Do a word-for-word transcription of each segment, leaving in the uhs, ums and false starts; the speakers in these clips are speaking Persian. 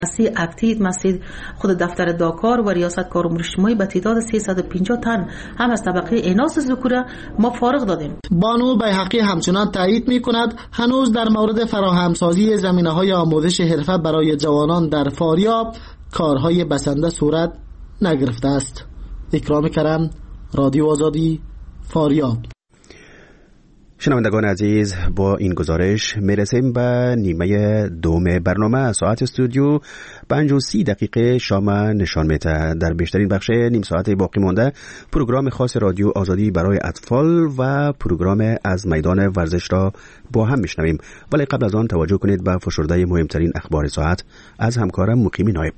سی اکتید مسجد خود دفتر داکار و ریاست کار امور اجتماعی به تعداد سیصد و پنجاه تن هم از طبقه ایناس ذکوره ما فارغ دادیم. بانو بیهقی همچنان تایید می‌کند هنوز در مورد فراهمسازی زمینه‌های آموزش حرفه برای جوانان در فاریاب کارهای بسنده صورت نگرفته است. اکرام کرم، رادیو آزادی، فاریاب. شنوندگان عزیز، با این گزارش میرسیم به نیمه دوم برنامه. ساعت استودیو پنج و سی دقیقه شام نشان میده. در بیشترین بخش نیم ساعت باقی مانده پروگرام خاص رادیو آزادی برای اطفال و پروگرام از میدان ورزش را با هم میشنویم، ولی قبل از آن توجه کنید به فشرده مهمترین اخبار ساعت از همکارم مقیم نایب.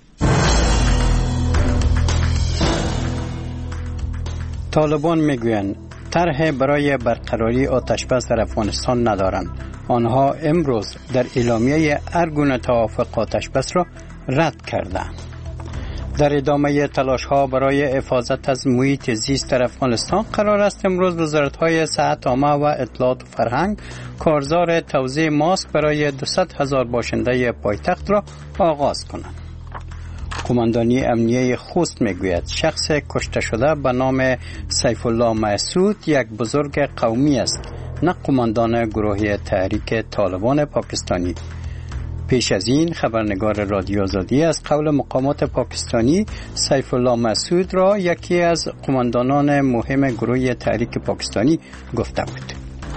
طالبان میگویند طرح برای برقراری آتشبس در افغانستان ندارند. آنها امروز در اعلامیه هر گونه توافق آتشبس را رد کردند. در ادامه تلاش‌ها برای حفاظت از محیط زیست در افغانستان قرار است امروز وزارت‌های صحت عامه و اطلاعات و فرهنگ کارزار توزیع ماسک برای دویست هزار باشنده پایتخت را آغاز کنند. قماندانی امنیه خوست میگوید شخص کشته شده به نام سیف الله مسعود یک بزرگ قومی است، نه قماندان گروه تحریک طالبان پاکستانی. پیش از این خبرنگار رادیو آزادی از قول مقامات پاکستانی سیف الله مسعود را یکی از قماندانان مهم گروه تحریک پاکستانی گفته بود.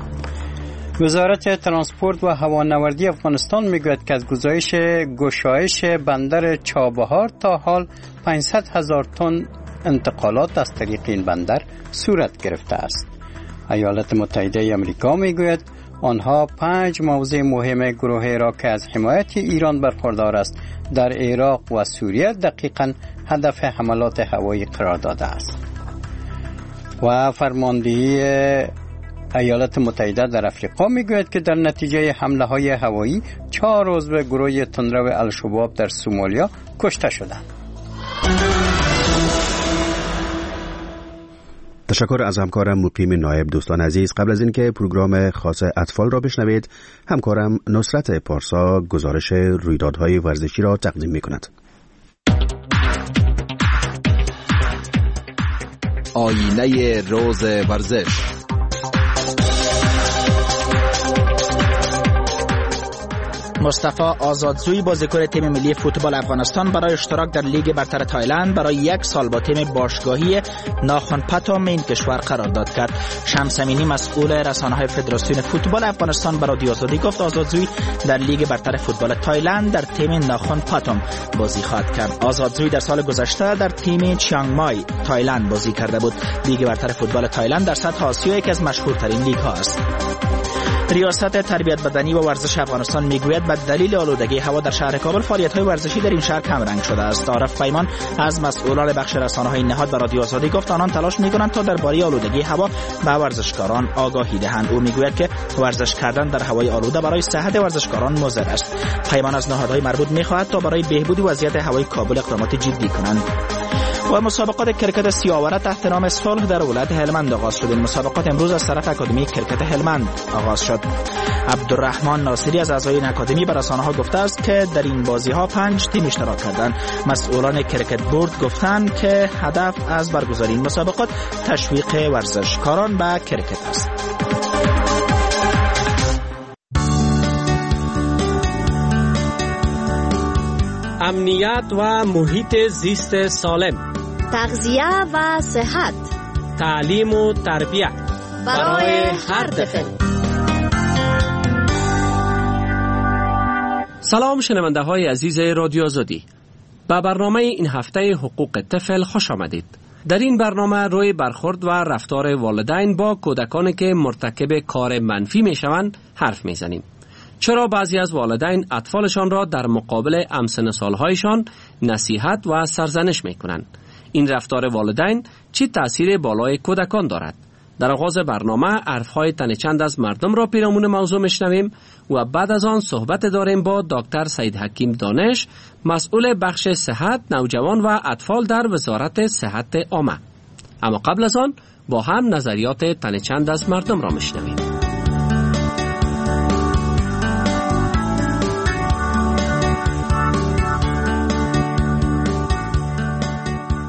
وزارت ترانسپورت و هوانوردی افغانستان میگوید که از گزارش گشایش بندر چابهار تا حال پانصد هزار تن انتقالات از طریق این بندر صورت گرفته است. ایالات متحده آمریکا میگوید آنها پنج موضع مهم گروه را که از حمایت ایران برخوردار است در عراق و سوریه دقیقاً هدف حملات هوایی قرار داده است. و فرماندهی ایالات متحده در افریقا میگوید که در نتیجه حمله های هوایی چهار عضو گروه تندرو الشباب در سومالیا کشته شدند. تشکر از همکارم مقیم نایب. دوستان عزیز، قبل از اینکه پروگرام خاص اطفال را بشنوید، همکارم نصرت پارسا گزارش رویدادهای ورزشی را تقدیم می‌کند. آینه روز ورزش. مصطفی آزادزوی بازیکن تیم ملی فوتبال افغانستان برای اشتراک در لیگ برتر تایلند برای یک سال با تیم باشگاهی ناخن پاتوم این کشور قرارداد کرد. شمس امینی مسئول رسانه‌های فدراسیون فوتبال افغانستان برای رادیو آزادی گفت آزادزوی در لیگ برتر فوتبال تایلند در تیم ناخن پاتوم بازی خواهد کرد. آزادزوی در سال گذشته در تیم چیانگ مای تایلند بازی کرده بود. لیگ برتر فوتبال تایلند در سطح آسیا یکی از مشهورترین لیگ ها است. ریاست تربیت بدنی و ورزش افغانستان میگوید به دلیل آلودگی هوا در شهر کابل فعالیت‌های ورزشی در این شهر کم رنگ شده است. عارف پیمان از مسئولان بخش رسانه‌های نهاد به رادیو آزادی گفت آنان تلاش می‌کنند تا درباره آلودگی هوا به ورزشکاران آگاهی دهند. او میگوید که ورزش کردن در هوای آلوده برای صحت ورزشکاران مضر است. پیمان از نهادهای مربوط می‌خواهد تا برای بهبود وضعیت هوای کابل اقدامات جدی کنند. و مسابقات کرکت سیاوره تحت نام صلح در ولایت هلمند آغاز شد. این مسابقات امروز از طرف اکادمی کرکت هلمند آغاز شد. عبدالرحمن ناصری از اعضای این اکادمی به رسانه‌ها گفته است که در این بازی‌ها پنج تیم اشتراک کردند. مسئولان کرکت بورد گفتند که هدف از برگزاری این مسابقات تشویق ورزشکاران به کرکت است. امنیت و محیط زیست سالم، تغذیه و صحت، تعلیم و تربیت برای هر طفل. سلام شنونده های عزیز رادیو آزادی، به برنامه این هفته حقوق طفل خوش آمدید. در این برنامه روی برخورد و رفتار والدین با کودکانی که مرتکب کار منفی می شوند حرف می زنیم. چرا بعضی از والدین اطفالشان را در مقابل همسن سالهایشان نصیحت و سرزنش می کنند؟ این رفتار والدین چه تأثیر بالای کودکان دارد؟ در آغاز برنامه حرفهای تن چند از مردم را پیرامون موضوع میشنویم و بعد از آن صحبت داریم با دکتر سید حکیم دانش، مسئول بخش صحت نوجوان و اطفال در وزارت صحت عامه. اما قبل از آن با هم نظریات تن چند از مردم را میشنویم.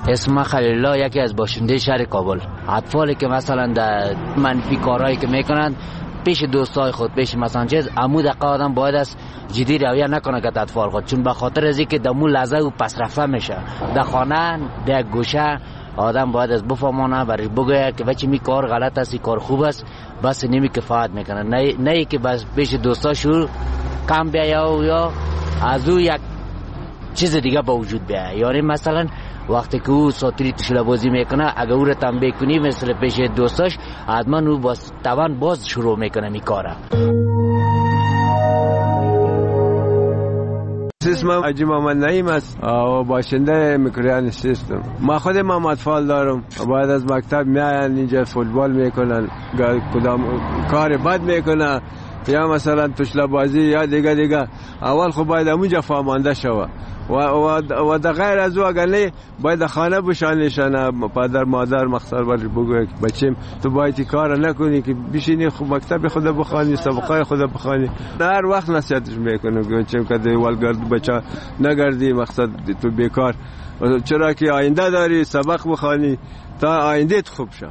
اسم خلیل الله، یکی از باشنده شهر کابل. اطفالی که مثلا در منفی کارهایی که میکنند پیش دوستای خود، پیش مثلا چیز عمود آدم باید است جدی رویه نکنه که اطفال خود، چون به خاطر از اینکه دمو لحظه و پس رفته میشه در خانه در گوشه آدم باید از بفهمانه برش بگوید که بچه می کار غلط است، کار خوب است، بس نمی کفایت میکنه. نه نه که بس پیش دوستاشو کم بیایا یا از او یک چیز دیگه با وجود بیاید. یعنی مثلا وقتی که او ساتری تشوله بازی میکنه اگه او رو تنبیه کنی مثل پیش دوستاش حتما او باز توان باز شروع میکنه می کاره. اسمم حاجی محمد نعیم است و باشنده میکرویان سیستم. ما خودم هم اطفال دارم، بعد از مکتب میاین اینجا فوتبال میکنن، کدام کار بد میکنه یا مثلا تشله بازی یا دیگه دیگه. اول خب باید همونجا فهمانده شوه و و و در غیر از او اگر نه باید خانه بشانیشن، پدر مادر مخصر برش بگوید بچیم تو باید کار نکنی که بشینی خب مکتب خود بخوانی، سبقای خود بخوانی. هر وقت نصیحتش میکنم چون که دیوالگرد بچه نگردی، مقصد تو بیکار، چرا که آینده داری سبق بخوانی تا آینده خوب شه.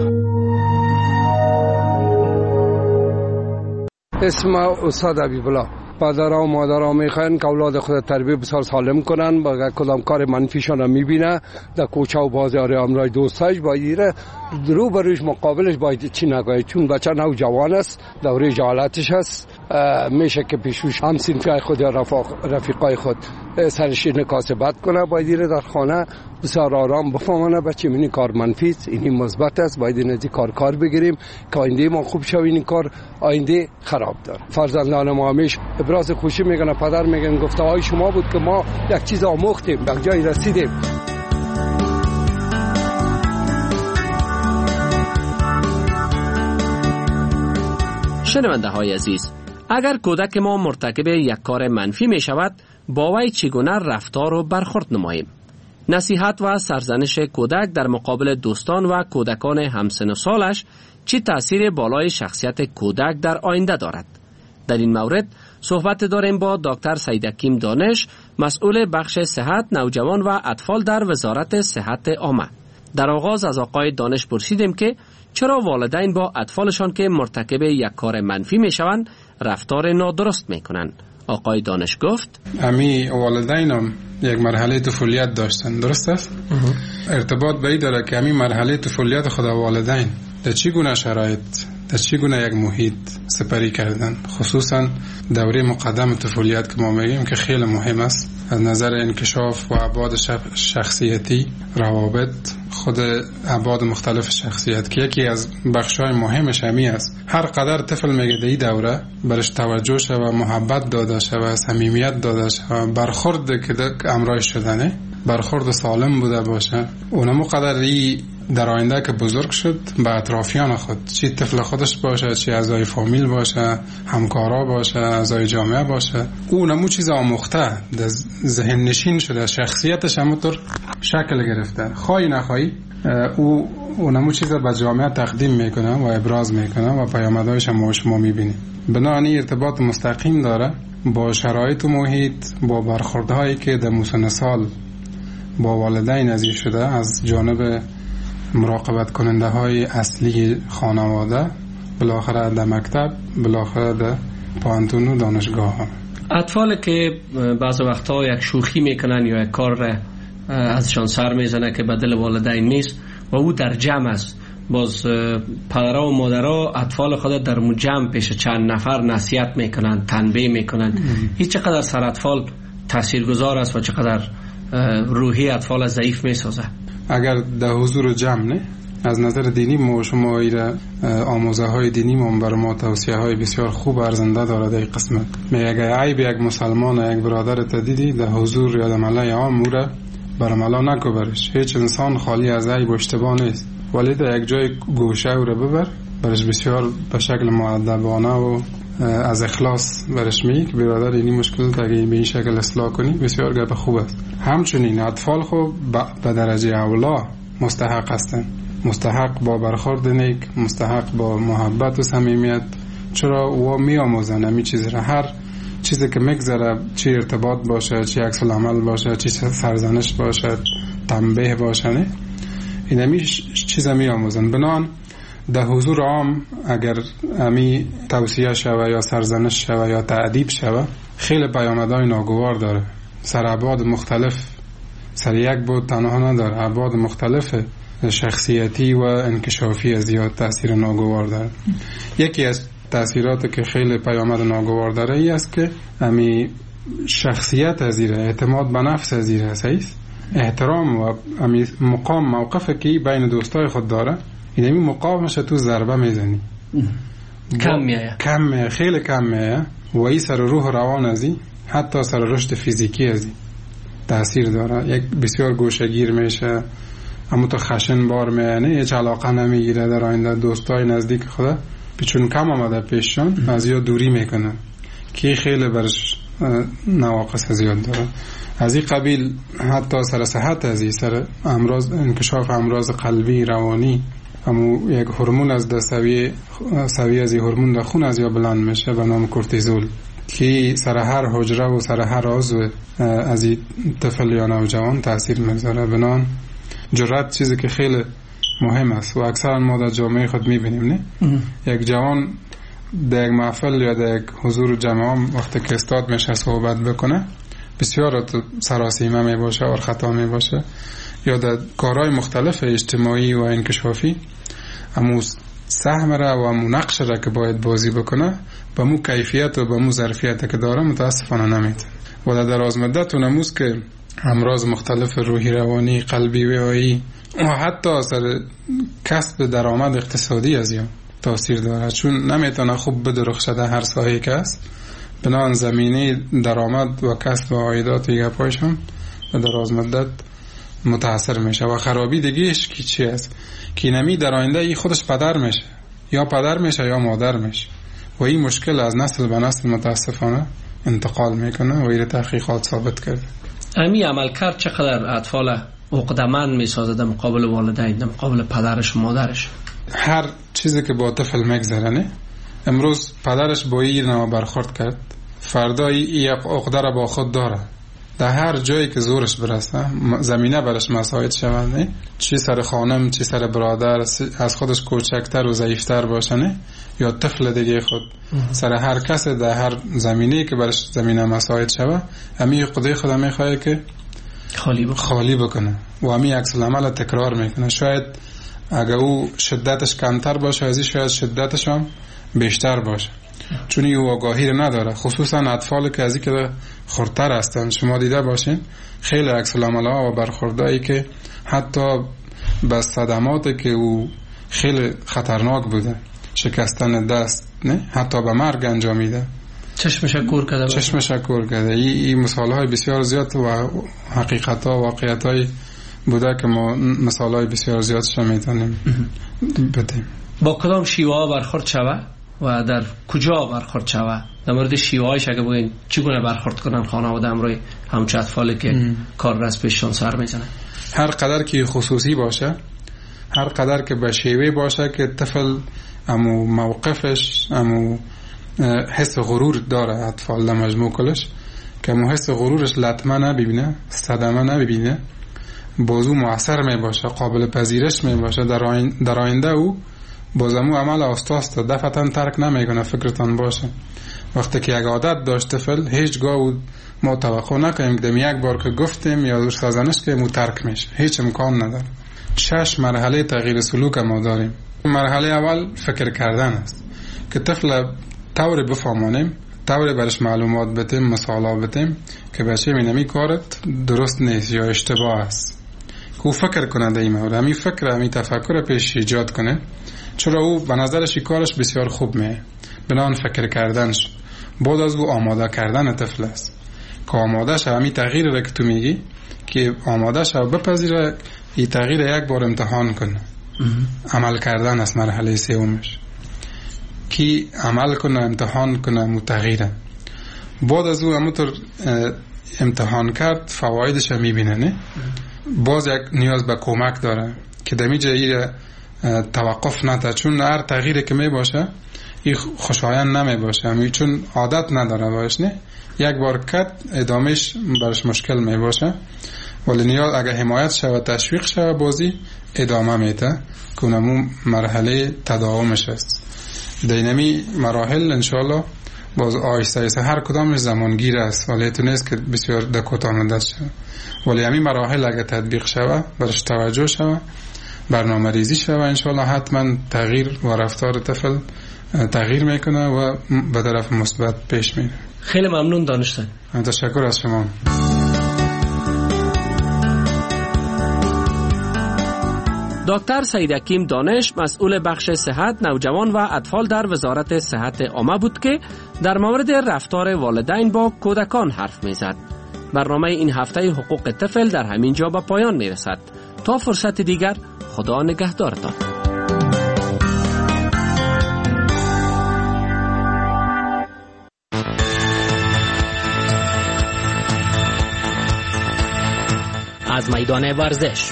اسم استاد حبیب الله. پدرها و مادرها میخوان که اولاد خود تربیت بسیار سالم کنن، با کدام کار منفیشان رو میبینه در کوچه و بازار امرای دوستاش باید رو بروش مقابلش باید چی نگوید، چون بچه نو جوان است، دوره جهالتش است، میشه که پیشوش هم صنفی خود یا رفیقای خود سرش نکاس بد کنه. باید در خانه بسیار آرام بفهمانه بچه اینی کار منفی است، اینی مثبت است، باید این ازی کار کار بگیریم که آینده ما خوب شویم، این کار آینده خراب داره. فرزندان ما همیش ابراز خوشی میگن، پدر میگن گفته های شما بود که ما یک چیز آموختیم، به جای رسیدیم. شنونده های عزیز، اگر کودک ما مرتکب یک کار منفی می شود، با وی چگونه رفتار و برخورد نماییم؟ نصیحت و سرزنش کودک در مقابل دوستان و کودکان همسن و سالش چه تأثیر بالای شخصیت کودک در آینده دارد؟ در این مورد صحبت داریم با دکتر سید حکیم دانش، مسئول بخش صحت نوجوان و اطفال در وزارت صحت عامه. در آغاز از آقای دانش پرسیدیم که چرا والدین با اطفالشان که مرتکب یک کار منفی می شوند رفتار نادرست می کنند. آقای دانش گفت امی والدینم یک مرحله طفولیت داشتن، درست است؟ ارتباط به این داره که امی مرحله طفولیت خود والدین در چی گونه شرایط، در چی گونه یک محیط سپری کردن، خصوصا دوره مقدم طفولیت که ما میگیم که خیلی مهم است از نظر انکشاف و ابعاد شخصیتی، روابط، خود ابعاد مختلف شخصیت که یکی از بخشای مهمش همی است. هر قدر طفل میگه در این دوره برش توجه شد و محبت داده شد و صمیمیت داده شد و برخورد که امرای شدنه برخورد سالم بوده باشه، اونمو قدر ای در آینده که بزرگ شد به اطرافیان خود، چی طفل خودش باشه، چی اعضای فامیل باشه، همکارا باشه، اعضای جامعه باشه، اونمو چیز آموخته در ذهن نشین شده، شخصیتش همونطور شکل گرفته، خواهی نخواهی او اونمو چیز به جامعه تقدیم میکنه و ابراز میکنه و پیامدهایش هم شما میبینی. بنابراین ارتباط مستقیم داره با شرایط و محیط، با برخوردهایی که در مسن سال با والدین ازی شده از جانب مراقبت کننده های اصلی خانواده، بالاخره در مکتب، بالاخره در پانتون و دانشگاه ها. اطفال که بعض وقتها یک شوخی میکنن یا یک کار ازشان سر میزنه که بدل والدین نیست و او در جمع است، باز پدرها و مادرها اطفال خود در جمع پیش چند نفر نصیحت میکنن، تنبیه میکنن. هیچ چقدر سر اطفال تاثیرگذار است و چقدر روحی اطفال ضعیف میسازه. اگر در حضور جمع نه، از نظر دینی ما شما ایره آموزه های دینی ما بر ما توصیه های بسیار خوب ارزنده داره در قسمت. می اگر عیب یک مسلمان یک برادر تدیدی در حضور یا در ملای عام موره برملا نکو برش. هیچ انسان خالی از عیب و اشتباه نیست، ولی در یک جای گوشه او رو ببر برش بسیار به شکل مؤدبانه و از اخلاص برش می که برادر اینی مشکل تا اگه به این شکل اصلاح کنی بسیار گپ خوب است. همچنین اطفال خب به درجه اولا مستحق هستند، مستحق با برخورد نیک، مستحق با محبت و صمیمیت، چرا و می آموزن همی چیز را، هر چیزی که میگذره، چی ارتباط باشه، چی عکس العمل باشه، چی سرزنش باشه، تنبیه باشنه این همی چیز می آموزن. بنان در حضور عام اگر همی توصیه شوه یا سرزنش شوه یا تعدیب شوه خیلی پیامدهای ناگوار داره. سر ابعاد مختلف، سر یک بود تنها نداره، ابعاد مختلف شخصیتی و انکشافی زیاد تاثیر ناگوار داره. یکی از تاثیراتی که خیلی پیامد ناگوار داره ای است که همی شخصیت ازیره، اعتماد به نفس ازیره هست، احترام و همی مقام موقف که بین دوستای خود داره این همی مقامش تو ضربه میزنی کم میایه کم میایه خیلی کم میایه و ای سر روح روان ازی حتی سر رشد فیزیکی ازی تاثیر داره. یک بسیار گوشگیر میشه، اما تو خشن بار میانه هیچ علاقه نمیگیره در آینده دوستای نزدیک خدا چون کم آمده پیششان از یا دوری میکنن که خیلی برش نواقص زیاد داره. از این قبیل حتی سر صحت ازی سر امراض انکشاف امراض قلبی روانی همو یک هورمون از در سویه سویه از این هورمون در خون از یا بلند میشه به نام کورتیزول که سر هر حجره و سر هر عضو از این طفل یا نوجوان تاثیر میذاره. بنان جرأت چیزی که خیلی مهم است و اکثرا ما در جامعه خود میبینیم نه یک جوان در یک محفل یا در یک حضور جمع وقتی که استاد میشه صحبت بکنه بسیار سراسیمه می باشه و خطا می باشه یا در کارهای مختلف اجتماعی و انکشافی امو سهم را و امو نقش را که باید بازی بکنه با مو کیفیت و با مو ظرفیت که داره متاسفانه نمیده و در دراز مدت نموز که امراض مختلف روحی روانی قلبی وعایی و حتی اثر کسب درآمد اقتصادی از یا تاثیر داره چون نمیتونه خوب بدرخشه در هر ساحه که است. بنابراین زمینه درآمد و کسب و عایدات یک پایشان و دراز مدت متاثر میشه و خرابی دیگهش کی چی است که نمی در آینده ای خودش پدر میشه یا پدر میشه یا مادر میشه و این مشکل از نسل به نسل متاسفانه انتقال میکنه و این تحقیقات ثابت کرده. امی عملکرد چقدر اطفال عقده‌مند میسازه در مقابل والدین، در مقابل پدرش و مادرش؟ هر چیزی که با طفل میگذرنه امروز پدرش با این نوع برخورد کرد فردا این عقده را با خود داره در هر جایی که زورش برسه زمینه برش مساعد شونده چی سر خانم چی سر برادر از خودش کوچکتر و ضعیفتر باشنه یا طفل دیگه خود سر هر کس در هر زمینه که برش زمینه مساعد شوه امی عقده خود میخواه که خالی بکنه خالی بکنه و امی عکس العمل تکرار میکنه. شاید اگه او شدتش کمتر باشه ازی شاید شدتش هم بیشتر باشه چون او آگاهی رو نداره خصوصا اطفال که ازی که خردتر هستن. شما دیده باشین خیلی عکس العمل‌ها و برخوردایی که حتی به صدماتی که او خیلی خطرناک بوده شکستن دست نه حتی به مرگ انجامیده چشمش کور کرده چشمش کور کرده. این مثال‌های بسیار زیاد و حقیقت‌ها و واقعیت‌های بوده که ما مثال‌های بسیار زیادش میتونیم بدیم. با کدام شیوه ها برخورد شوه و در کجا برخورد شوه؟ در مورد شیوه هایش اگه بگین چگونه برخورد کنن خانواده همراه همچه اطفالی که ام. کار را از پیششان سر میزنه؟ هر قدر که خصوصی باشه هر قدر که به شیوه باشه که طفل امو موقفش امو حس غرور داره اطفال در مجموع کلش که امو حس غرورش لطمه نبینه صدمه نبینه بازو مؤثر می باشه قابل پذیرش می باشه در آینده او بازمو عمل آستاست دفعتا ترک نمیکنه. فکرتان باشه وقتی که یک عادت داشت طفل هیچگاه ما توقع نکنیم که یک بار که گفتیم یا سازنش که مو ترک میشه هیچ امکان نداره. شش مرحله تغییر سلوک ما داریم. مرحله اول فکر کردن است که طفل طور بفهمانیم طور برش معلومات بتیم مثالا بتیم که بچه مینمی کارت درست نیست یا اشتباه است که فکر کنه در این مورد همی فکر همی تفکر پیش ایجاد کنه چرا او به نظرش کارش بسیار خوب میه بنان فکر کردنش بعد از او آماده کردن طفل است که آماده شو همی تغییر را که تو میگی که آماده شو بپذیره این تغییر یک بار امتحان کنه عمل کردن است مرحله سومش که عمل کنه امتحان کنه متغیره بعد از او همونطور امتحان کرد فوایدش هم میبینه نه باز یک نیاز به کمک داره که دمی جایی توقف نده چون هر تغییری که می باشه این خوشایند نمی باشه همی چون عادت نداره باش نه یک بار کت ادامهش برش مشکل می باشه ولی نیاز اگه حمایت شود تشویق شود بازی ادامه میده که اونمو مرحله تداومش است. دینمی مراحل انشالله باز آیسته آیسته هر کدامش زمانگیر است ولی تو نیست که بسیار در کوتاه مدت شود. ولی همین مراحل اگه تطبیق شود برش توجه شود برنامه ریزی شود انشالله حتما تغییر و رفتار طفل تغییر میکنه و به طرف مثبت پیش میره. خیلی ممنون دانشتن. تشکر از شما. دکتر سید حکیم دانش مسئول بخش صحت نوجوان و اطفال در وزارت صحت عامه بود که در مورد رفتار والدین با کودکان حرف میزد. برنامه این هفته حقوق طفل در همین جا به پایان میرسد. تا فرصت دیگر خدا نگهدارتان. از میدان ورزش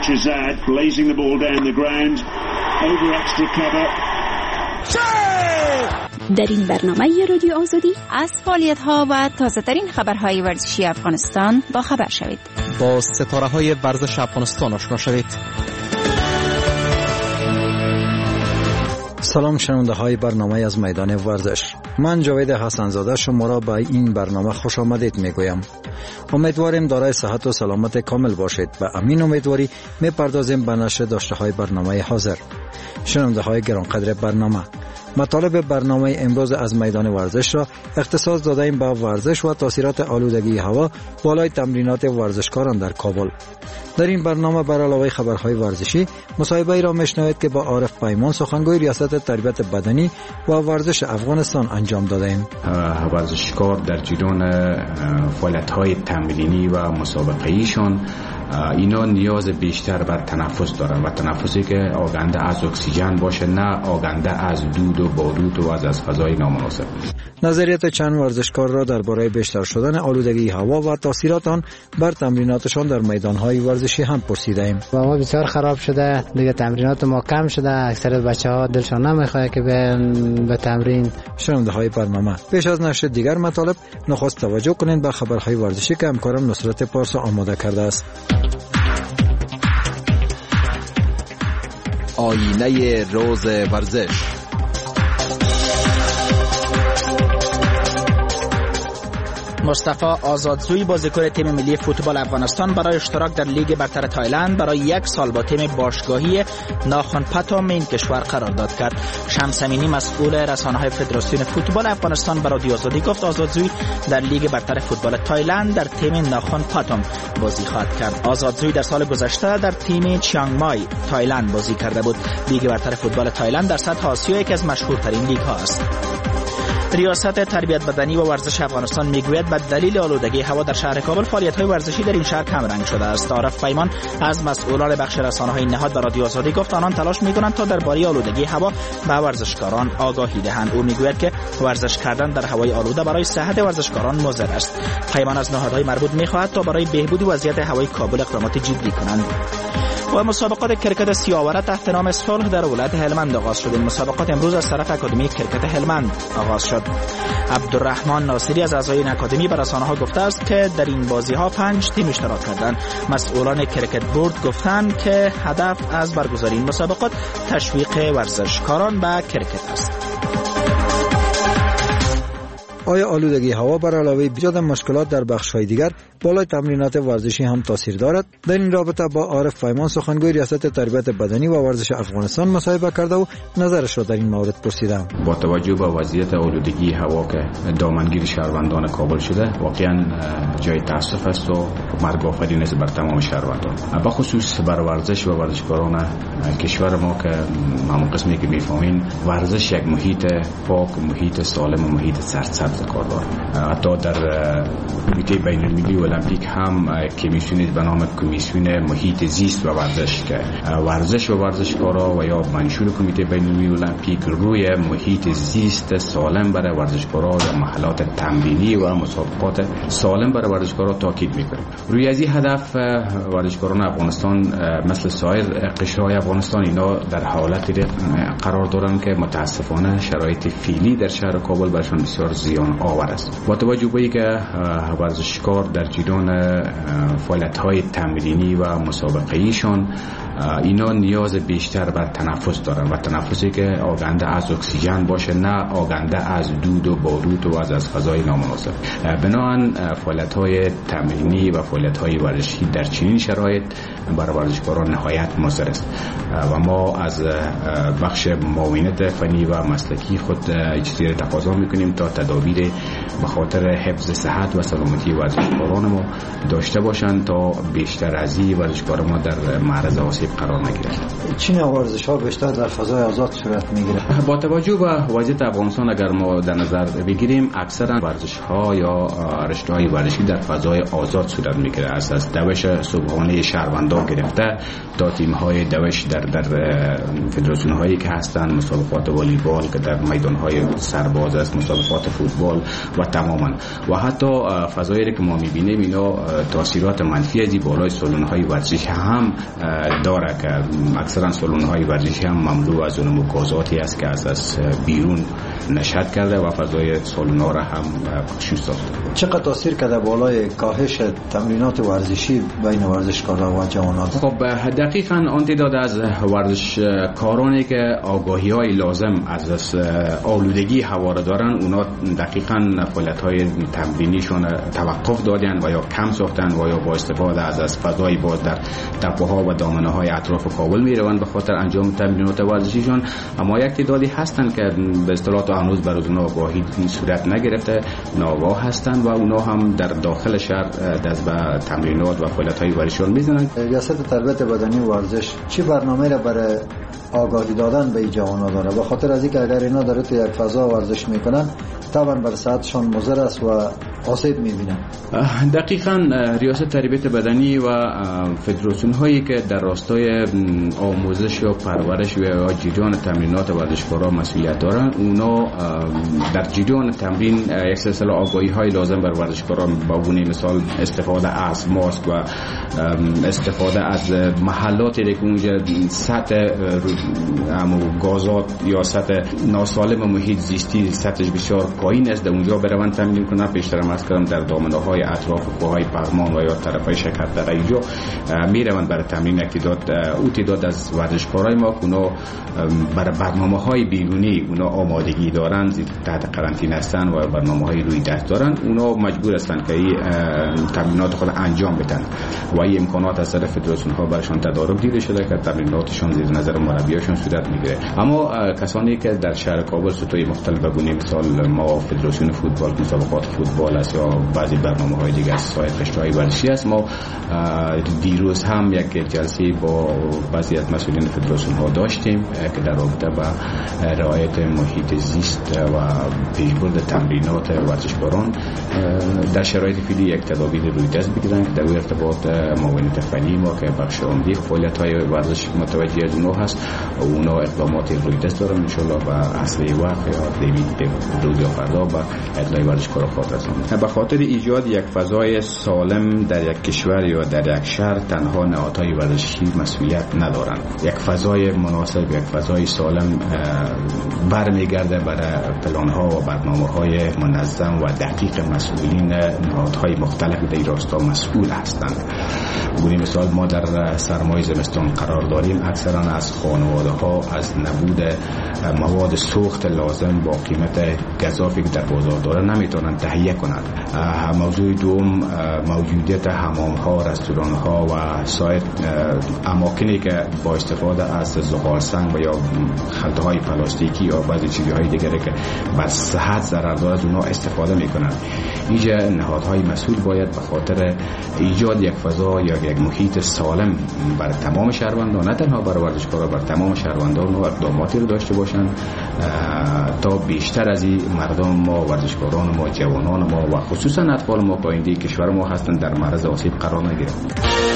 در این برنامه رادیو آزادی از فعالیت‌ها و تازه‌ترین خبرهای ورزشی افغانستان با خبر شوید. با ستاره‌های ورزش افغانستان آشنا شوید. سلام شنونده های برنامه از میدان ورزش. من جاوید حسنزاده شما را به این برنامه خوش آمدید میگویم. امیدواریم دارای صحت و سلامت کامل باشید. به امین امیدواری میپردازیم به نشر داشته های برنامه حاضر. شنونده های گرانقدر برنامه، مطالب برنامه امروز از میدان ورزش را اختصاص دادیم به ورزش و تاثیرات آلودگی هوا بالای تمرینات ورزشکاران در کابل. در این برنامه بر علاوه خبرهای ورزشی مصاحبه ای را میشنوید که با عارف پیمان سخنگوی ریاست تربیت بدنی و ورزش افغانستان انجام دادیم. ورزشکار در جریان فعالیت‌های تمرینی و مسابقه‌ایشان اینا نیاز بیشتر بر تنفس دارن و تنفسی که آگنده از اکسیژن باشه نه آگنده از دود و بارود و از از فضای نامناسب. نظریات چند ورزشکار را درباره بیشتر شدن آلودگی هوا و تاثیرات آن بر تمریناتشان در میدان‌های ورزشی هم پرسیدیم. هوا بسیار خراب شده، دیگه تمرینات ما کم شده، اکثر بچه‌ها دلشون نمیخواد که به به تمرین. شنونده‌های برنامه، پیش از نشر دیگر مطالب نخست توجه کنید به خبرهای ورزشی که همکارم نصرت پارسا آماده کرده است. آینه روز ورزش. مصطفی آزادزوی بازیکن تیم ملی فوتبال افغانستان برای اشتراک در لیگ برتر تایلند برای یک سال با تیم باشگاهی ناخن پتام این کشور قرارداد کرد. شمس امینی مسئول رسانه‌های فدراسیون فوتبال افغانستان برای رادیو آزادی گفت آزادزوی در لیگ برتر فوتبال تایلند در تیم ناخن پتام بازی خواهد کرد. آزادزوی در سال گذشته در تیم چیانگ مای تایلند بازی کرده بود. لیگ برتر فوتبال تایلند در سطح آسیا یکی از مشهورترین لیگ ها است. ریاست تربیت بدنی و ورزش افغانستان میگوید به دلیل آلودگی هوا در شهر کابل فعالیت‌های ورزشی در این شهر کم رنگ شده است. عارف پیمان از مسئولان بخش رسانه‌های نهاد به رادیو آزادی گفت آنان تلاش می‌کنند تا درباره آلودگی هوا به ورزشکاران آگاهی دهند. او میگوید که ورزش کردن در هوای آلوده برای صحت ورزشکاران مضر است. پیمان از نهادهای مربوط می‌خواهد تا برای بهبود وضعیت هوای کابل اقدامات جدی کنند. و مسابقات کرکت سیاوره تحت نام صلح در ولایت هلمند آغاز شد. این مسابقات امروز از طرف اکادمی کرکت هلمند آغاز شد. عبدالرحمن ناصری از اعضای این اکادمی به رسانه‌ها گفته است که در این بازی‌ها پنج تیم اشتراک کردند. مسئولان کرکت بورد گفتند که هدف از برگزاری این مسابقات تشویق ورزشکاران به کرکت است. آیا آلودگی هوا بر علاوه ایجاد مشکلات در بخش‌های دیگر بالای تمرینات ورزشی هم تاثیر دارد؟ در این رابطه با عارف پیمان سخنگوی ریاست تربیت بدنی و ورزش افغانستان مصاحبه کرده و نظرش را در این مورد پرسیدم. با توجه به وضعیت آلودگی هوا که دامنگیر شهروندان کابل شده واقعا جای تاسف است و مرگ آفرین است بر تمام شهروندان، به خصوص بر ورزش و ورزشکاران کشور ما که ما قسمی که می‌فهمیم ورزش یک محیط پاک، محیط سالم و محیط سرسبز کار دارد. حتی در کمیته بین‌المللی المپیک هم کمیسیونی به نام کمیسیون محیط زیست و ورزش که ورزش و ورزشکارا و یا منشور کمیته بین‌المللی المپیک روی محیط زیست سالم برای ورزشکارا یا محلات تمرینی و مسابقات سالم برای ورزشکارا تاکید می‌کنه. روی از این هدف ورزشکاران افغانستان مثل سایر قشرهای افغانستان اینا در حالتی قرار دارن که متاسفانه شرایط فعلی در شهر کابل برشان بسیار زیاد هیجان آور است. با توجه به اینکه ورزشکار در جریان فعالیت‌های تمرینی و مسابقه‌ایشان اینا نیاز بیشتر بر تنفس دارن و تنفسی که آگنده از اکسیژن باشه، نه آگنده از دود و بارود و از از فضای نامناسب. بنابراین فعالیت‌های تمرینی و فعالیت‌های ورزشی در چنین شرایط برای ورزشکاران نهایت مضر است و ما از بخش معاونت فنی و مسلکی خود چیزی را تقاضا می‌کنیم تا تدابیر به خاطر حفظ صحت و سلامتی ورزشکاران ما داشته باشند تا بیشتر از این ورزشکار ما در معرض آسیب قرار نگیرد. چه نوع ورزش‌ها بیشتر در فضای آزاد صورت می‌گیرد؟ با توجه به وضعیت افغانستان اگر ما در نظر بگیریم، اکثرا ورزش‌ها یا رشته‌های ورزشی در فضای آزاد صورت می‌گیرد. از از دوش صبحانه شهروندان گرفته تا تیم‌های دوش در در فدراسیون‌هایی که هستند، مسابقات والیبال که در میدان‌های سرباز است، مسابقات فوتبال و تماما و حتی فضایی که ما می‌بینیم اینا تاثیرات منفی از بالای سالن‌های ورزشی هم داره که اکثرا سالن‌های ورزشی هم مملو از اون مکازاتی است که از از بیرون نشد کرده و فضای سالن‌ها را هم پخشش داده. چقدر تاثیر کرده بالای کاهش تمرینات ورزشی بین ورزشکاران و جوانان؟ خب دقیقاً آن تعداد از ورزشکارانی که آگاهی‌های لازم از آلودگی هوا را دارن، اونا دقیقاً فعالیت‌های تمرینیشون توقف دادن و یا کم ساختن و یا با استفاده از از فضای باز در تپه‌ها و دامنه‌های اطراف کابل میروند به خاطر انجام تمرینات ورزشیشون. اما یک تعدادی هستند که به اصطلاح تا هنوز بر اونها آگاهی صورت نگرفته، ناآگاه هستند و اونها هم در داخل شهر دست به تمرینات و فعالیت‌های ورزشی میزنند. ریاست تربیت بدنی و ورزش چه برنامه را برای آگاهی دادن به این جوانان داره؟ به خاطر از اینکه اگر اینا در تو یک فضا ورزش میکنن طبعا بر صحتشان مضر است و آسیب میبینن. دقیقاً ریاست تربیت بدنی و فدراسیون هایی که در راستای آموزش و پرورش و جریان تمرینات ورزشکاران مسئولیت دارن، اونا در جریان تمرین یک سلسله آگاهی های لازم بر ورزشکاران با گونه مثال استفاده از ماسک و استفاده از محلاتی که اونجا سطح گازات یا سطح ناسالم محیط زیستی سطحش بسیار پایین است، در اونجا بروند تمرین کنن. پیشتر از کردم در دامنه‌های اطراف کوههای پغمان و یا طرفای شکردره اینجا میروند برای تمرین. اعتداد او تعداد از ورزشکارای ما که اونا برای برنامه‌های بیرونی اونا آمادگی دارن، تحت قرنطینه هستن و برنامه‌های روی دست دارن، اونا مجبور هستن که این تمرینات خود انجام بدن و این امکانات از طرف فدراسیون‌ها برشان تدارک دیده شده که تمریناتشون زیر نظر مربیاشون صورت میگیره. اما کسانی که در شهر کابل سطوح مختلف بگونیم مثال ما فدراسیون فوتبال، مسابقات فوتبال است یا بعضی برنامه‌های دیگه از سایر رشته‌های ورزشی است، ما دیروز هم یک جلسه با بعضی از مسئولین فدراسیون‌ها داشتیم که در رابطه با رعایت محیط زیست و پیشبرد تمرینات ورزشکاران در شرایط فعلی یک تدابیر روی دست بگیرن که در ارتباط معاونت فنی ما که بخش عمده فعالیت‌های ورزش متوجه از اونها هست و اونا اقدامات روی دست دارن ان شاء الله با اصلی وقت یا دیوید روز یا فردا با اطلاع ورزشکارا خاطر رساندن. به خاطر ایجاد یک فضای سالم در یک کشور یا در یک شهر تنها نهادهای ورزشی مسئولیت ندارند. یک فضای مناسب، یک فضای سالم برمیگرده برای پلان‌ها و برنامه‌های منظم و دقیق مسئولین نهادهای مختلف در این راستا مسئول هستند. برای مثال ما در سرمای زمستان قرار داریم، اکثرا از خانواده‌ها از نبود مواد سوخت لازم با قیمت گزافی که در بازار داره نمیتونن تهیه کنند. موضوع دوم موجودیت حمام‌ها، رستوران‌ها و سایر اماکنی که با استفاده از زغال سنگ و یا خلطه‌های پلاستیکی یا بعضی چیزهای دیگری که بر صحت ضرر داره از اونها استفاده میکنند. اینجا نهادهای مسئول باید به خاطر ایجاد یک فضا یا یک محیط سالم برای تمام شهروندان، نه تنها برای ورزشکارا، برای تمام شهروندان و اقداماتی رو داشته باشند تا بیشتر از این مردم ما، ورزشکاران ما، جوانان ما و خصوصا اطفال ما پاینده کشور ما هستند در معرض آسیب قرار نگیرند.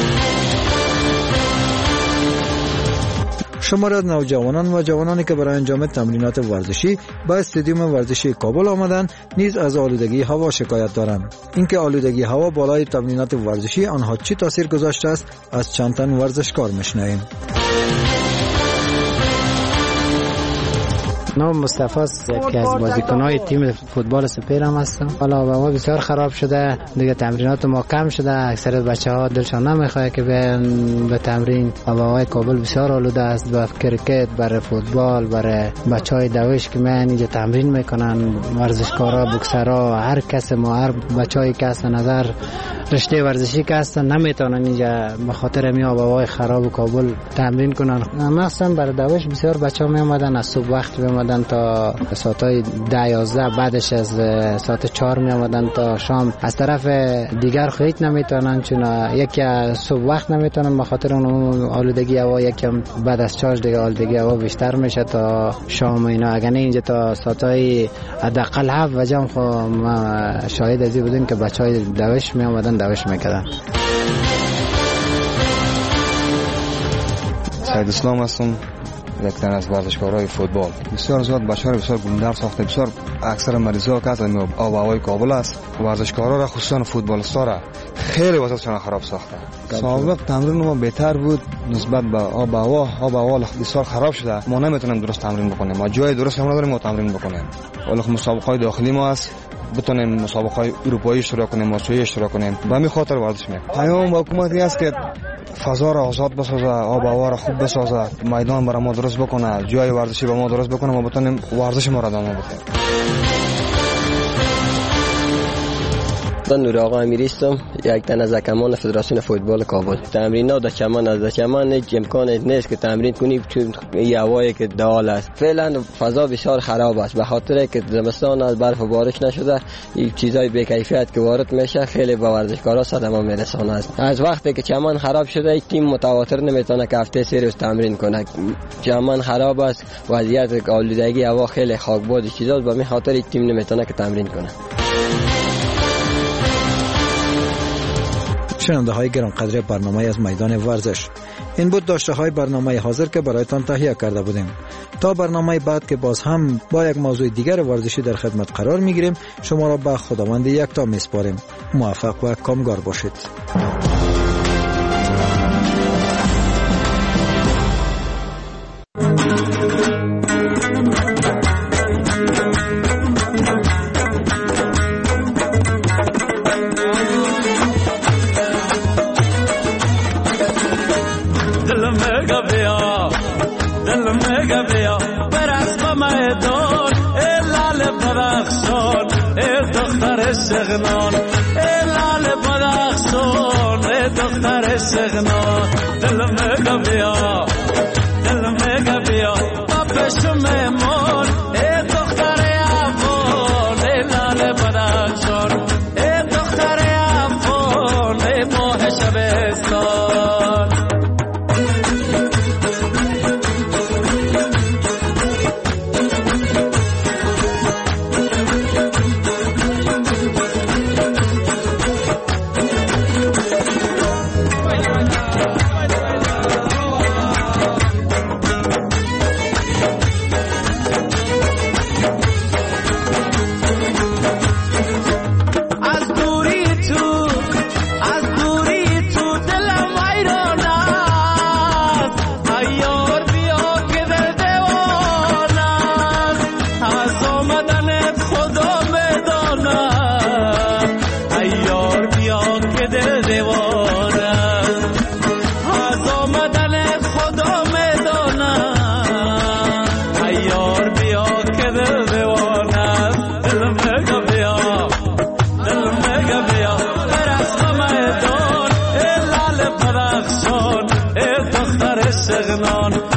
شماری از نوجوانان و جوانانی که برای انجام تمرینات ورزشی به استادیوم ورزشی کابل آمدند نیز از آلودگی هوا شکایت دارند. اینکه آلودگی هوا بالای تمرینات ورزشی آنها چه تاثیر گذاشته است از چند تن ورزشکار میشنویم. نام مصطفی است، یکی از بازیکن‌های تیم فوتبال سپیر هم هستم. حالا هوا بسیار خراب شده، دیگه تمرینات ما کم شده، اکثر بچه‌ها دلشان نمیخواد که بیان به تمرین. هوای کابل بسیار آلوده است به کرکت، برای فوتبال، برای بچهای دوش که میان اینجا تمرین میکنن، ورزشکارا، بوکسرها، هر کس ما هر بچه‌ای که از نظر رشته ورزشی که هستن نمیتونن اینجا به خاطر می هوای خراب کابل تمرین کنن. مثلا برای دوش بسیار بچه‌ها می اومدن از صبح وقت می اومدن تا ساعتای ده یازده، بعدش از ساعت چهار می اومدن تا شام. از طرف دیگر خیلی نمیتونن، چون یکی از صبح وقت نمیتونن به خاطر اون آلودگی هوا، یکم بعد از چهار دیگه آلودگی هوا بیشتر میشه تا شام اینا. اگر نه اینجا تا ساعتای حداقل هفت بجه هم خب ما شاهد ازی بودیم که بچهای دوش می اومدن دوش میکردن. سید اسلام هستم، یک تن از ورزشکارای فوتبال. بسیار زیاد بچه‌ها بسیار گندر ساخته، بسیار اکثر مریضا که از آب و هوای کابل است. ورزشکارا را خصوصا فوتبالیستا را خیلی وضعیتشان خراب ساخته. سابق تمرین ما بهتر بود نسبت به آب و هوا. آب و هوا بسیار خراب شده، ما نمیتونیم درست تمرین بکنیم، ما جای درست هم نداریم ما تمرین بکنیم. ولی مسابقات داخلی ما است، بتونیم مسابقات اروپایی اشتراک کنیم، آسیایی اشتراک کنیم. به همین خاطر ورزش میکنیم. پیام با حکومتی است که فضا را آزاد بسازه، آب و هوا را خوب بسازه، میدان برای ما درست بکنه، جای ورزشی برای ما درست بکنه، ما بتونیم ورزش ما را ادامه بدیم. من نور آقا امیری هستم، یک تن از حکمان فدراسیون فوتبال کابل. تمرینات در چمن از چمن هیچ امکان نیست که تمرین کنی چون این هوایی که دال است. فعلا فضا بسیار خراب است به خاطر که زمستان از برف و بارش نشده، این چیزای بی کیفیت که وارد میشه خیلی به ورزشکارا صدمه میرسونه است. از وقتی که چمن خراب شده این تیم متواتر نمیتونه که هفته سه روز تمرین کنه. چمن خراب است، وضعیت آلودگی هوا خیلی خاکباد چیزاست، به همین خاطر این تیم نمیتونه که تمرین کنه. شنونده های گرانقدر برنامه از میدان ورزش، این بود داشته های برنامه حاضر که برایتان تهیه کرده بودیم. تا برنامه بعد که باز هم با یک موضوع دیگر ورزشی در خدمت قرار میگیریم، شما را به خداوند یکتا میسپاریم. موفق و کامگار باشید. سغنان لال بدخشان دختر سغنان دل مگا بیا دل مگا بیا بابش میمون دختر افغان لال بدخشان دختر افغان ماه شبستان. سغنان